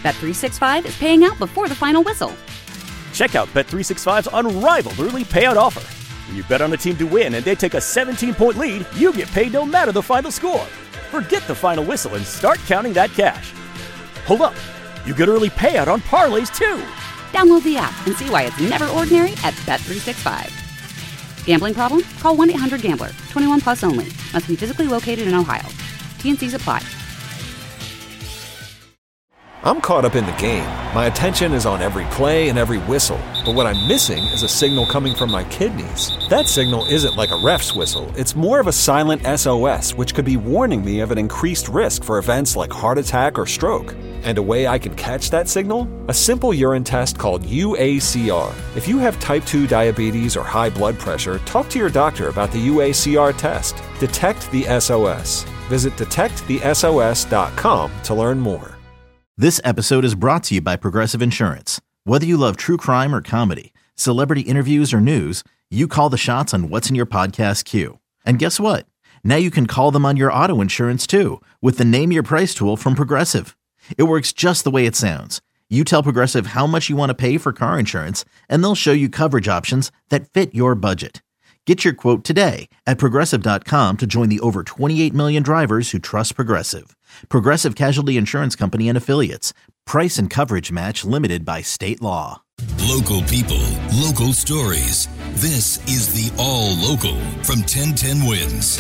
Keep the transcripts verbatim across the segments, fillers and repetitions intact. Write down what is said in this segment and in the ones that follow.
Bet three sixty-five is paying out before the final whistle. Check out Bet three sixty-five's unrivaled early payout offer. When you bet on a team to win and they take a seventeen-point lead, you get paid no matter the final score. Forget the final whistle and start counting that cash. Hold up. You get early payout on parlays, too. Download the app and see why it's never ordinary at Bet three sixty-five. Gambling problem? Call one eight hundred gambler. twenty-one plus only. Must be physically located in Ohio. T N Cs apply. I'm caught up in the game. My attention is on every play and every whistle. But what I'm missing is a signal coming from my kidneys. That signal isn't like a ref's whistle. It's more of a silent S O S, which could be warning me of an increased risk for events like heart attack or stroke. And a way I can catch that signal? A simple urine test called U A C R. If you have type two diabetes or high blood pressure, talk to your doctor about the U A C R test. Detect the S O S. Visit detect the S O S dot com to learn more. This episode is brought to you by Progressive Insurance. Whether you love true crime or comedy, celebrity interviews or news, you call the shots on what's in your podcast queue. And guess what? Now you can call them on your auto insurance too with the Name Your Price tool from Progressive. It works just the way it sounds. You tell Progressive how much you want to pay for car insurance, and they'll show you coverage options that fit your budget. Get your quote today at Progressive dot com to join the over twenty-eight million drivers who trust Progressive. Progressive Casualty Insurance Company and Affiliates. Price and coverage match limited by state law. Local people, local stories. This is the All Local from ten ten Wins.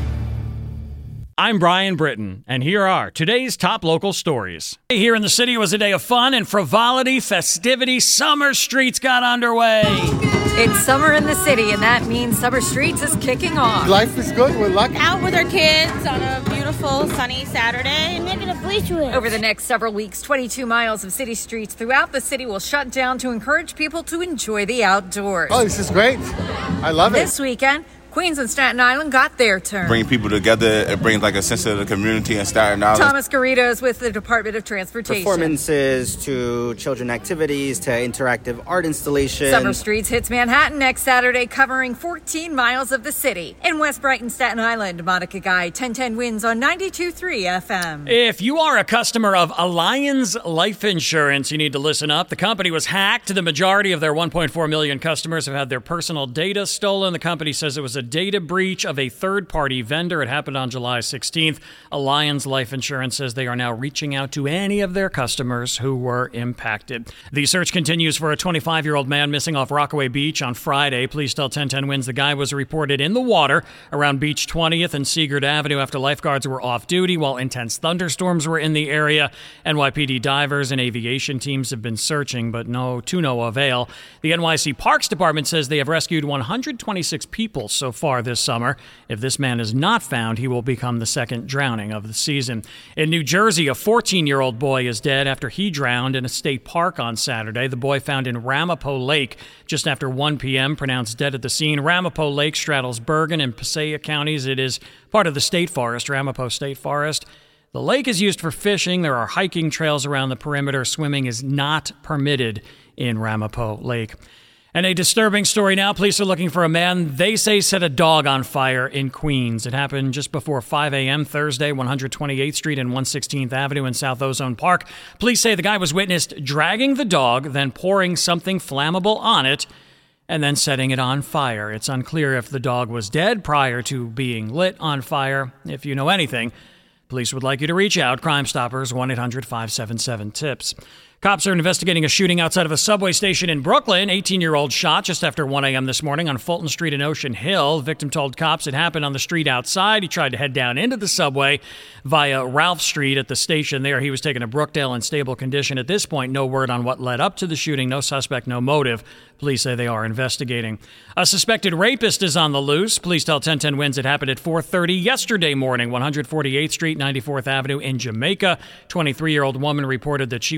I'm Brian Britton, and here are today's top local stories. Here in the city was a day of fun and frivolity, festivity. Summer Streets got underway. It's summer in the city, and that means Summer Streets is kicking off. Life is good. We're lucky. Out with our kids on a beautiful, sunny Saturday. Making a bleach with. Over the next several weeks, twenty-two miles of city streets throughout the city will shut down to encourage people to enjoy the outdoors. Oh, this is great. I love it. This weekend, Queens and Staten Island got their turn. Bring people together. It brings like a sense of the community in Staten Island. Thomas Garridos with the Department of Transportation. Performances to children activities to interactive art installations. Summer Streets hits Manhattan next Saturday, covering fourteen miles of the city. In West Brighton, Staten Island, Monica Guy, ten ten Wins on ninety-two point three F M. If you are a customer of Allianz Life Insurance, you need to listen up. The company was hacked. The majority of their one point four million customers have had their personal data stolen. The company says it was a data breach of a third-party vendor. It happened on July sixteenth. Allianz Life Insurance says they are now reaching out to any of their customers who were impacted. The search continues for a twenty-five-year-old man missing off Rockaway Beach on Friday. Police tell ten ten Wins the guy was reported in the water around Beach twentieth and Seagard Avenue after lifeguards were off duty while intense thunderstorms were in the area. N Y P D divers and aviation teams have been searching, but no to no avail. The N Y C Parks Department says they have rescued one hundred twenty-six people so far this summer. If this man is not found, he will become the second drowning of the season. In New Jersey, a fourteen-year-old boy is dead after he drowned in a state park on Saturday. The boy found in Ramapo Lake just after one p.m., pronounced dead at the scene. Ramapo Lake straddles Bergen and Passaic counties. It is part of the state forest, Ramapo State Forest. The lake is used for fishing. There are hiking trails around the perimeter. Swimming is not permitted in Ramapo Lake. And a disturbing story now. Police are looking for a man they say set a dog on fire in Queens. It happened just before five a.m. Thursday, one hundred twenty-eighth Street and one hundred sixteenth Avenue in South Ozone Park. Police say the guy was witnessed dragging the dog, then pouring something flammable on it, and then setting it on fire. It's unclear if the dog was dead prior to being lit on fire. If you know anything, police would like you to reach out. Crime Stoppers, one eight hundred five seven seven TIPS. Cops are investigating a shooting outside of a subway station in Brooklyn. eighteen-year-old shot just after one a.m. this morning on Fulton Street in Ocean Hill. The victim told cops it happened on the street outside. He tried to head down into the subway via Ralph Street at the station there. He was taken to Brookdale in stable condition. At this point, no word on what led up to the shooting. No suspect, no motive. Police say they are investigating. A suspected rapist is on the loose. Police tell ten ten Wins it happened at four thirty yesterday morning, one hundred forty-eighth Street, ninety-fourth Avenue in Jamaica. twenty-three-year-old woman reported that she was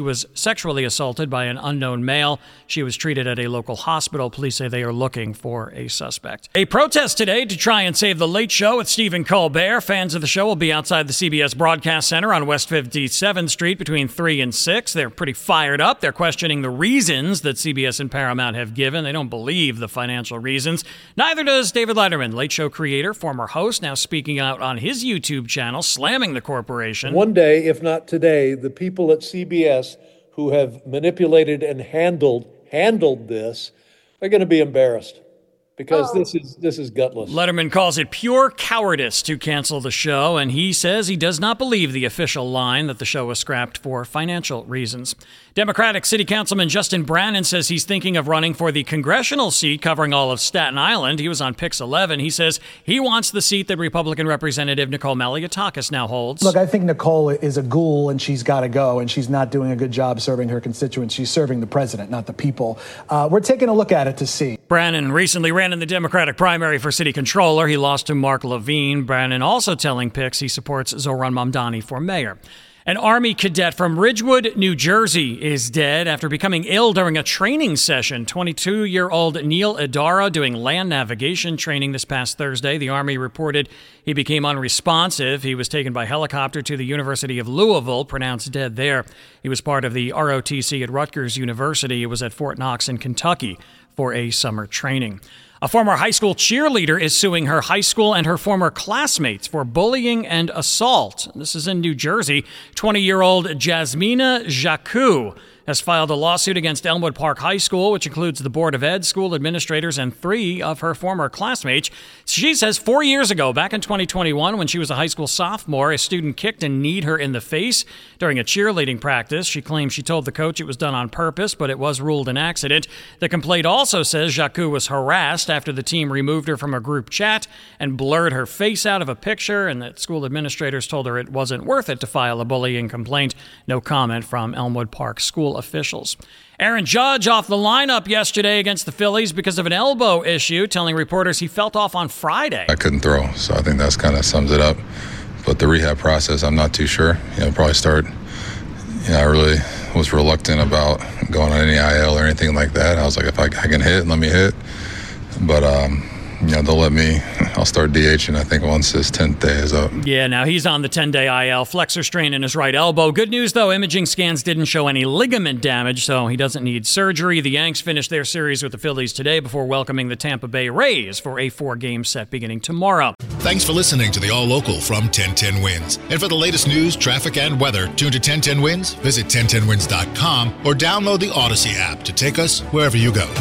sexually assaulted by an unknown male. She was treated at a local hospital. Police say they are looking for a suspect. A protest today to try and save The Late Show with Stephen Colbert. Fans of the show will be outside the C B S Broadcast Center on West fifty-seventh Street between three and six. They're pretty fired up. They're questioning the reasons that C B S and Paramount have given. They don't believe the financial reasons. Neither does David Letterman, Late Show creator, former host, now speaking out on his YouTube channel, slamming the corporation. One day, if not today, the people at C B S who have manipulated and handled handled this are going to be embarrassed. Because oh. this is this is gutless. Letterman calls it pure cowardice to cancel the show, and he says he does not believe the official line that the show was scrapped for financial reasons. Democratic City Councilman Justin Brannan says he's thinking of running for the congressional seat covering all of Staten Island. He was on Pix eleven. He says he wants the seat that Republican Representative Nicole Maliotakis now holds. Look, I think Nicole is a ghoul, and she's got to go, and she's not doing a good job serving her constituents. She's serving the president, not the people. Uh, we're taking a look at it to see. Brannan recently ran in the Democratic primary for city controller. He lost to Mark Levine. Brannan also telling Pix he supports Zohran Mamdani for mayor. An Army cadet from Ridgewood, New Jersey is dead after becoming ill during a training session. twenty-two-year-old Neil Idara doing land navigation training this past Thursday. The Army reported he became unresponsive. He was taken by helicopter to the University of Louisville, pronounced dead there. He was part of the R O T C at Rutgers University. It was at Fort Knox in Kentucky for a summer training. A former high school cheerleader is suing her high school and her former classmates for bullying and assault. This is in New Jersey. twenty-year-old Jasmina Jacou has filed a lawsuit against Elmwood Park High School, which includes the Board of Ed, school administrators, and three of her former classmates. She says four years ago, back in twenty twenty-one, when she was a high school sophomore, a student kicked and kneed her in the face during a cheerleading practice. She claims she told the coach it was done on purpose, but it was ruled an accident. The complaint also says Jacou was harassed after the team removed her from a group chat and blurred her face out of a picture, and that school administrators told her it wasn't worth it to file a bullying complaint. No comment from Elmwood Park school officials. Aaron Judge off the lineup yesterday against the Phillies because of an elbow issue, telling reporters he felt off on Friday. I couldn't throw, so I think that's kind of sums it up. But the rehab process, I'm not too sure. You know, probably start, you know, I really was reluctant about going on any I L or anything like that. I was like, if I, I can hit, let me hit. But, um, you know, they'll let me, I'll start DHing, I think, once this tenth day is up. Yeah, now he's on the ten-day I L. Flexor strain in his right elbow. Good news, though, imaging scans didn't show any ligament damage, so he doesn't need surgery. The Yanks finished their series with the Phillies today before welcoming the Tampa Bay Rays for a four-game set beginning tomorrow. Thanks for listening to the All Local from ten ten Wins. And for the latest news, traffic, and weather, tune to ten ten Wins, visit ten ten wins dot com, or download the Odyssey app to take us wherever you go.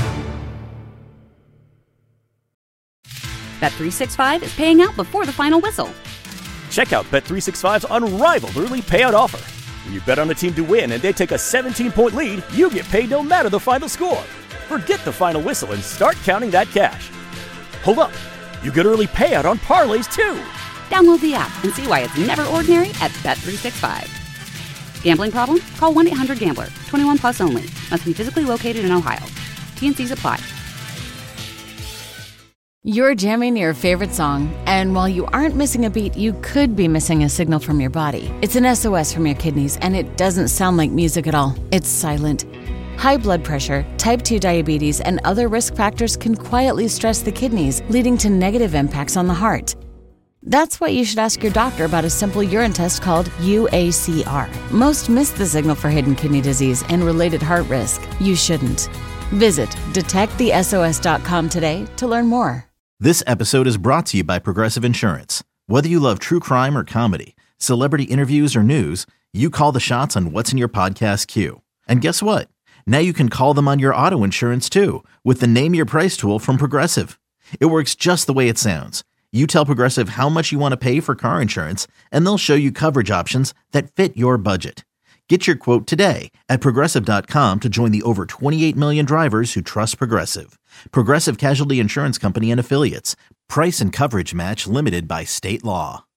Bet three sixty-five is paying out before the final whistle. Check out Bet three sixty-five's unrivaled early payout offer. When you bet on a team to win and they take a seventeen-point lead, you get paid no matter the final score. Forget the final whistle and start counting that cash. Hold up. You get early payout on parlays, too. Download the app and see why it's never ordinary at Bet three sixty-five. Gambling problem? Call one eight hundred gambler. twenty-one plus only. Must be physically located in Ohio. T N Cs apply. You're jamming your favorite song, and while you aren't missing a beat, you could be missing a signal from your body. It's an S O S from your kidneys, and it doesn't sound like music at all. It's silent. High blood pressure, type two diabetes, and other risk factors can quietly stress the kidneys, leading to negative impacts on the heart. That's why you should ask your doctor about a simple urine test called U A C R. Most miss the signal for hidden kidney disease and related heart risk. You shouldn't. Visit detect the S O S dot com today to learn more. This episode is brought to you by Progressive Insurance. Whether you love true crime or comedy, celebrity interviews or news, you call the shots on what's in your podcast queue. And guess what? Now you can call them on your auto insurance too with the Name Your Price tool from Progressive. It works just the way it sounds. You tell Progressive how much you want to pay for car insurance, and they'll show you coverage options that fit your budget. Get your quote today at Progressive dot com to join the over twenty-eight million drivers who trust Progressive. Progressive Casualty Insurance Company and Affiliates. Price and coverage match limited by state law.